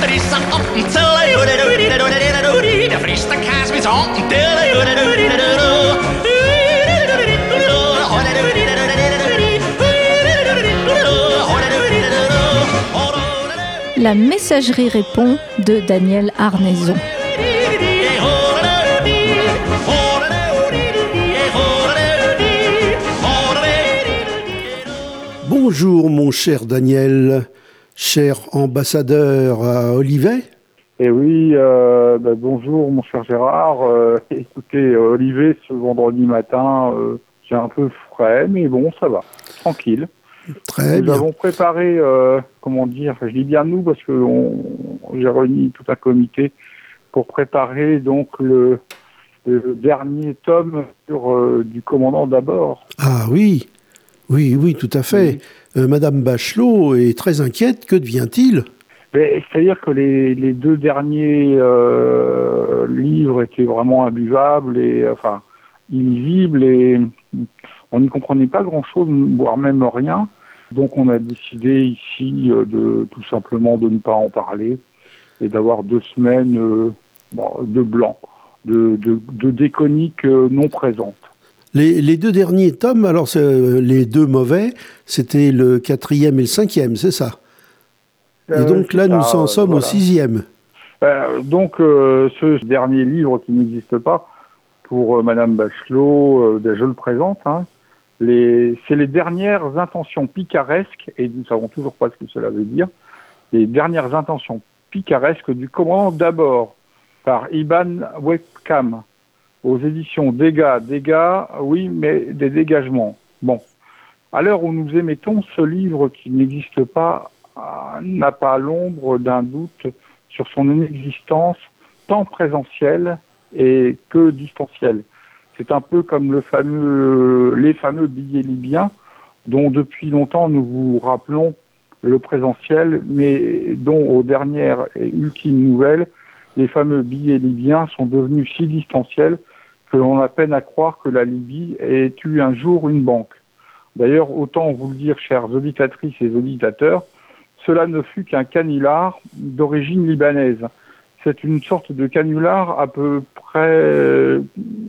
La messagerie répond de Daniel Arnaison. Bonjour mon cher Daniel, cher ambassadeur à Olivet. Eh oui, bonjour mon cher Gérard. Écoutez, Olivet, ce vendredi matin, j'ai un peu frais, mais bon, ça va, tranquille. Très bien. Nous avons préparé, je dis bien nous parce que j'ai réuni tout un comité pour préparer donc le dernier tome sur du commandant d'abord. Ah oui, tout à fait. Oui. Madame Bachelot est très inquiète. Que devient-il ? C'est-à-dire que les deux derniers livres étaient vraiment imbuvables et illisibles et on n'y comprenait pas grand-chose, voire même rien. Donc on a décidé ici de tout simplement de ne pas en parler et d'avoir 2 semaines de blanc, de déconique non présente. Les 2 derniers tomes, alors les 2 mauvais, c'était le 4e et le 5e, c'est ça ? Et donc là, nous en sommes au 6e. Ce dernier livre qui n'existe pas, pour Madame Bachelot, je le présente, c'est les dernières intentions picaresques, et nous ne savons toujours pas ce que cela veut dire, les dernières intentions picaresques du commandant d'abord, par Iban Webcam, aux éditions Dégâts, oui, mais des dégagements. Bon, à l'heure où nous émettons, ce livre qui n'existe pas n'a pas l'ombre d'un doute sur son inexistence, tant présentielle et que distancielle. C'est un peu comme les fameux billets libyens, dont depuis longtemps nous vous rappelons le présentiel, mais dont aux dernières et ultimes nouvelles, les fameux billets libyens sont devenus si distanciels que l'on a peine à croire que la Libye ait eu un jour une banque. D'ailleurs, autant vous le dire, chères auditatrices et auditeurs, cela ne fut qu'un canular d'origine libanaise. C'est une sorte de canular à peu près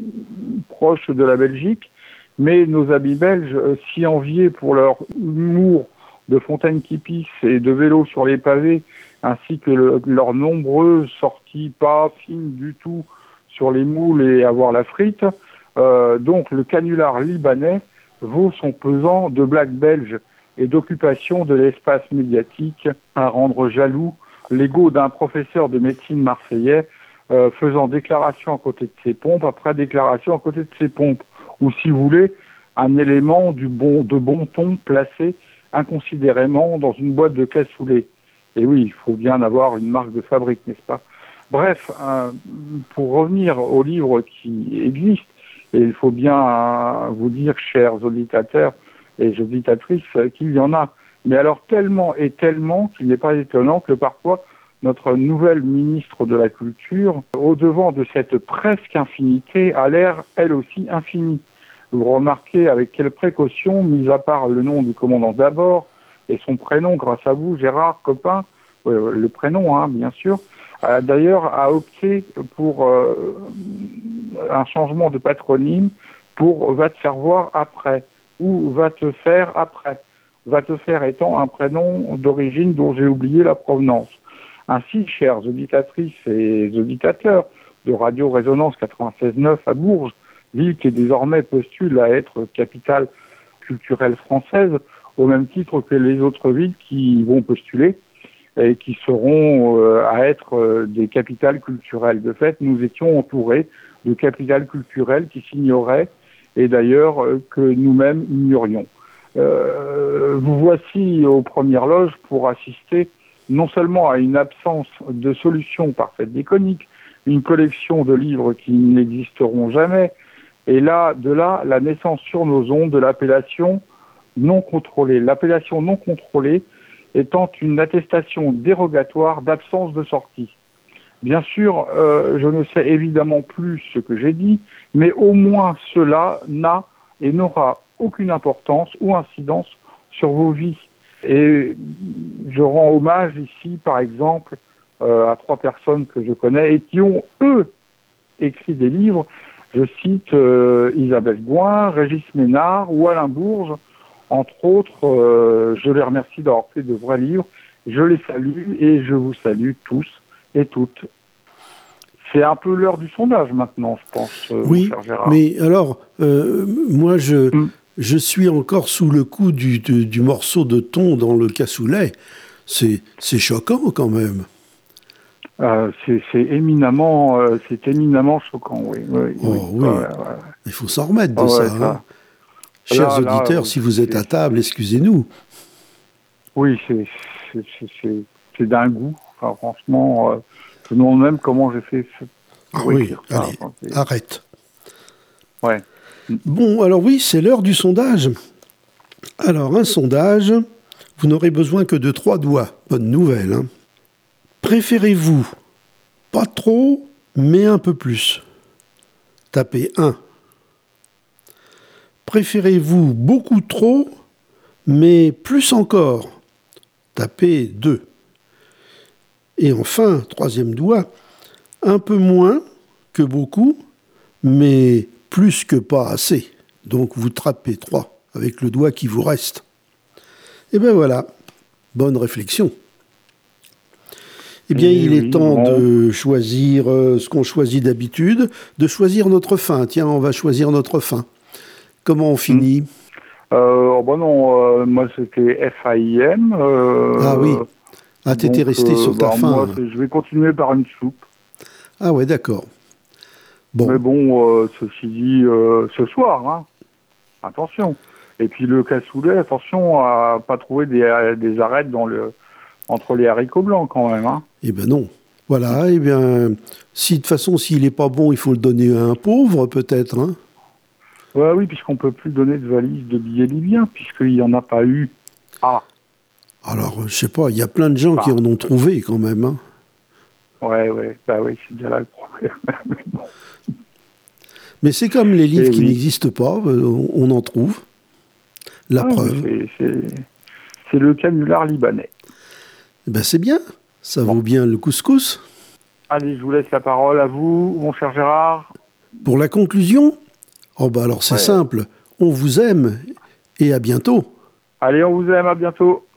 proche de la Belgique, mais nos amis belges, si enviés pour leur humour de fontaine qui pisse et de vélo sur les pavés, ainsi que leurs nombreuses sorties pas fines du tout sur les moules et avoir la frite, donc le canular libanais vaut son pesant de blagues belges et d'occupation de l'espace médiatique à rendre jaloux l'ego d'un professeur de médecine marseillais faisant déclaration à côté de ses pompes après déclaration à côté de ses pompes, ou si vous voulez, un élément de bon ton placé inconsidérément dans une boîte de cassoulet. Et oui, il faut bien avoir une marque de fabrique, n'est-ce pas ? Bref, pour revenir au livre qui existe, et il faut bien vous dire, chers auditeurs et auditatrices, qu'il y en a. Mais alors tellement et tellement qu'il n'est pas étonnant que parfois notre nouvelle ministre de la Culture, au-devant de cette presque infinité, a l'air elle aussi infinie. Vous remarquez avec quelle précaution, mis à part le nom du commandant d'abord et son prénom, grâce à vous, Gérard Copain, le prénom, bien sûr, d'ailleurs a opté pour un changement de patronyme pour « va te faire voir après » ou « va te faire après ». Va te faire étant un prénom d'origine dont j'ai oublié la provenance. Ainsi, chères auditatrices et auditeurs de Radio Résonance 96.9 à Bourges, ville qui désormais postule à être capitale culturelle française, au même titre que les autres villes qui vont postuler et qui seront à être des capitales culturelles. De fait, nous étions entourés de capitales culturelles qui s'ignoraient et d'ailleurs que nous-mêmes ignorions. Vous voici aux premières loges pour assister non seulement à une absence de solution parfaite déconique, une collection de livres qui n'existeront jamais, et de là, la naissance sur nos ondes de l'appellation non contrôlée. L'appellation non contrôlée étant une attestation dérogatoire d'absence de sortie. Bien sûr, je ne sais évidemment plus ce que j'ai dit, mais au moins cela n'a et n'aura aucune importance ou incidence sur vos vies. Et je rends hommage ici, par exemple, à 3 personnes que je connais et qui ont, eux, écrit des livres. Je cite Isabelle Gouin, Régis Ménard ou Alain Bourges, entre autres. Je les remercie d'avoir fait de vrais livres. Je les salue et je vous salue tous et toutes. C'est un peu l'heure du sondage maintenant, je pense. Oui, cher Gérard. mais alors, moi, je suis encore sous le coup du morceau de thon dans le cassoulet. C'est choquant quand même. C'est éminemment choquant, oui. Oui. Il faut s'en remettre de ça. Hein. Chers auditeurs, si vous êtes à table, excusez-nous. Oui, c'est d'un goût. Enfin, franchement, je me demande même comment j'ai fait. Oui, allez, arrête. Ouais. Bon, alors oui, c'est l'heure du sondage. Alors, un sondage, vous n'aurez besoin que de 3 doigts. Bonne nouvelle, hein. Préférez-vous pas trop, mais un peu plus? Tapez 1. Préférez-vous beaucoup trop, mais plus encore? Tapez 2. Et enfin, 3e doigt, un peu moins que beaucoup, mais plus que pas assez. Donc vous tapez 3 avec le doigt qui vous reste. Et bien voilà, bonne réflexion. Eh bien, il est temps de choisir ce qu'on choisit d'habitude, de choisir notre fin. Tiens, on va choisir notre fin. Comment on finit? Moi c'était FAIM. Ah oui. Ah, t'étais resté sur ta fin. Moi, je vais continuer par une soupe. Ah ouais, d'accord. Bon. Mais bon, ceci dit, ce soir, hein, attention. Et puis le cassoulet, attention à pas trouver des arêtes entre les haricots blancs quand même. Hein. Eh ben non. Voilà, eh bien, si de toute façon, s'il n'est pas bon, il faut le donner à un pauvre, peut-être. Hein. Ouais, oui, puisqu'on ne peut plus donner de valise de billets libyens, puisqu'il n'y en a pas eu. Ah. Alors, je sais pas, il y a plein de gens qui en ont trouvé quand même. Hein. Ouais, bah oui, c'est déjà là le problème. Mais c'est comme les livres qui n'existent pas, on en trouve. La preuve. C'est le canular libanais. Ben c'est bien, ça vaut bien le couscous. Allez, je vous laisse la parole à vous, mon cher Gérard. Pour la conclusion, alors c'est simple, on vous aime et à bientôt. Allez, on vous aime, à bientôt.